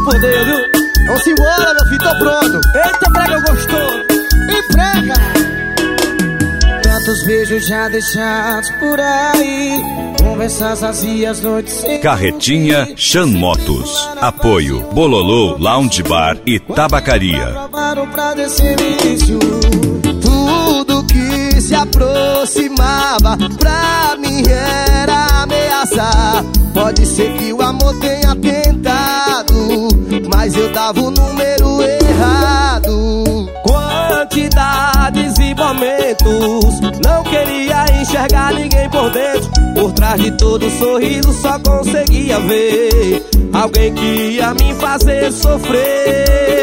poder, viu? Vamos embora, meu filho, tô pronto. Eita, prega gostoso. E prega. Tantos beijos já deixados por aí, conversas vazias, noites sem... Carretinha Chan Motos. Apoio Bololô Lounge Bar e Tabacaria. Provaram pra descer início. Tudo que se aproximava pra mim era ameaça. Pode ser que o amor tenha tentado, mas eu dava o número errado. Quantidades e momentos, não queria enxergar ninguém por dentro. Por trás de todo sorriso só conseguia ver alguém que ia me fazer sofrer.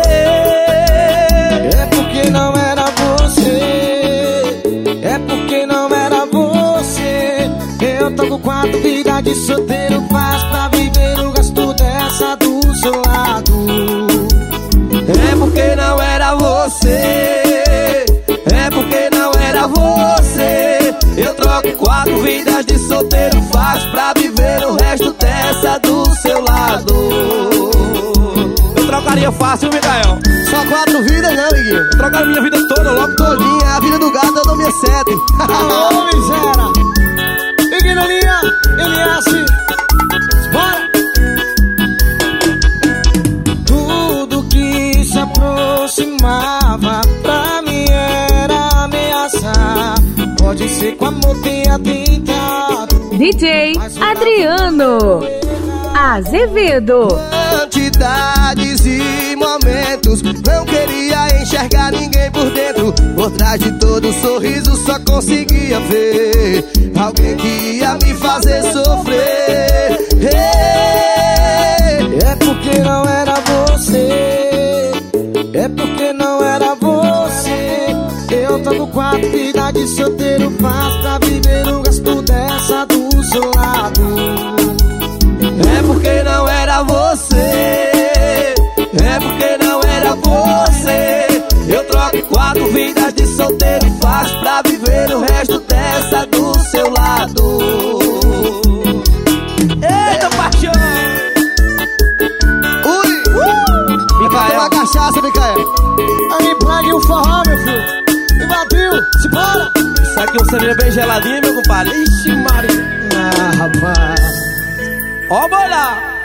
É porque não era você, é porque não era você. Eu tô com 4 vidas de solteiro, faz pra viver o resto dessa do seu lado. É porque não era você, é porque não era você. Eu troco 4 vidas de solteiro, faz pra viver o resto dessa do seu lado. Eu trocaria fácil, Mikael. Só 4 vidas, né, amiguinho? Eu trocaria minha vida toda, logo Todinha, a vida do gato eu dou minha 7. Ô, miséria. Ignorinha, LS. Bora. Tudo que se aproximava pra mim era ameaça. Pode ser que o amor tenha tentado. DJ Adriano Azevedo. Quantidades e momentos, não queria enxergar ninguém por dentro. Por trás de todo sorriso só conseguia ver alguém que ia me fazer sofrer. É porque não era você, é porque não era você. Eu tô com 4 vidas de solteiro, faz pra viver o resto dessa do seu lado. É porque não era você, é porque não era você. Eu troco 4 vidas de solteiro, faço pra viver o resto dessa do seu lado. Eita, paixão! Ui! Vai tomar cachaça, Micael. Aí, plague um forró, meu filho. Invadiu, se bora! Isso aqui é um cerveja bem geladinho, meu compadre. Ixi, Maria. Ah, rapaz. Ó, bora!